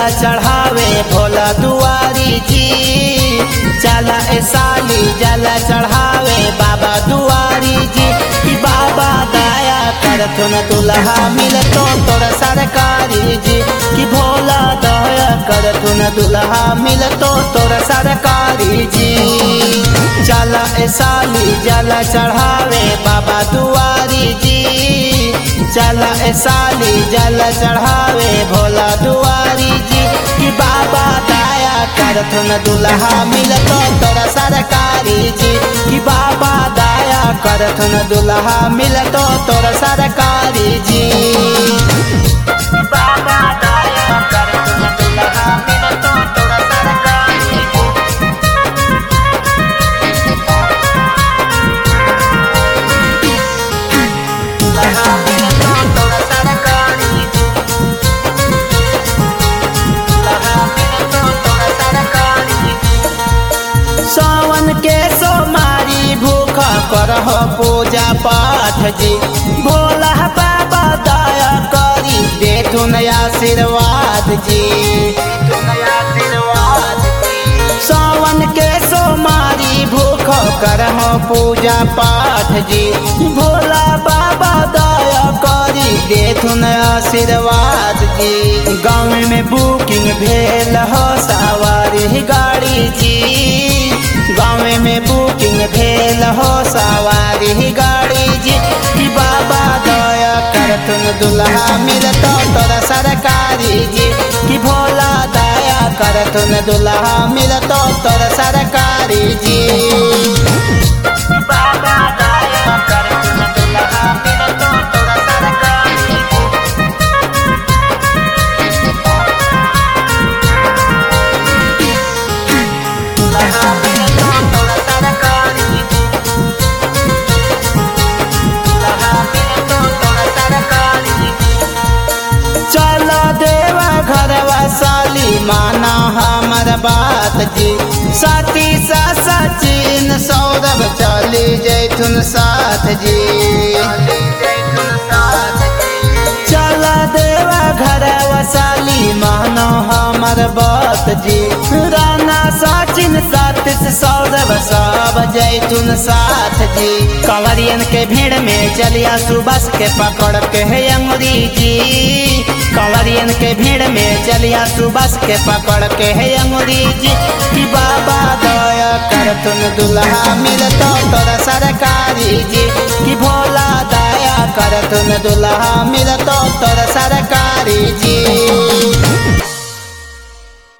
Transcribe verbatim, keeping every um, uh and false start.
चढ़ावे भोला दुआरी जी। चला ए साली जला चढ़ावे बाबा दुआरी जी। कि बाबा दया करथुन दुल्हा मिलतो तोरा सरकारी जी। कि भोला दया करथुन दुल्हा मिलतो तोरा सरकारी जी। चला ए साली जला चढ़ावे बाबा दुआरी जी। चला ए साली जल चढ़ावे भोला दुआरी जी। कि बाबा दया करथुन दुल्हा मिलतो तोरा सरकारी जी। कि बाबा दया करथुन दुल्हा मिलतो तोरा सरकारी जी। बाबा दया करथुन दुल्हा मिलतो तोरा सरकारी जी। सावन के सोमारी भूख करह पूजा पाठ जी। भोला बाबा दया करी देथुन आशीर्वाद जी। सावन के सोमारी भूख करह पूजा पाठ जी। भोला बाबा दया करी देथुन आशीर्वाद जी। गाँव में बुकिंग भेल हो सवारी गाड़ी जी। गाँव में बुकिंग भेल हो सवारी गाड़ी जी। कि बाबा दया करथुन दुल्हा मिलतो तोरा सरकारी जी। कि भोला दया करथुन दुल्हा मिलतो तोरा सरकारी जी। बाबा दया करथुन दुल्हा मिलतो तोरा सरकारी जी। चला देवा घरवा साली माना हमर बात जी। साथी सा सचिन सौरभ चली जैथुन साथ जी। चला देवा घरवा साली माना हमर बात जी। राना सचिन सातिस सौरभ सब जैथुन साथ जी। कंवरियन के भीड़ में चलिया सुबस के पकड़ के है अंगुरी जी। कंवरियन के भीड़ में चलिया सुबस के पकड़ के है अंगुरी जी। कि बाबा दया करथुन दुल्हा मिलतो तोरा सरकारी जी। कि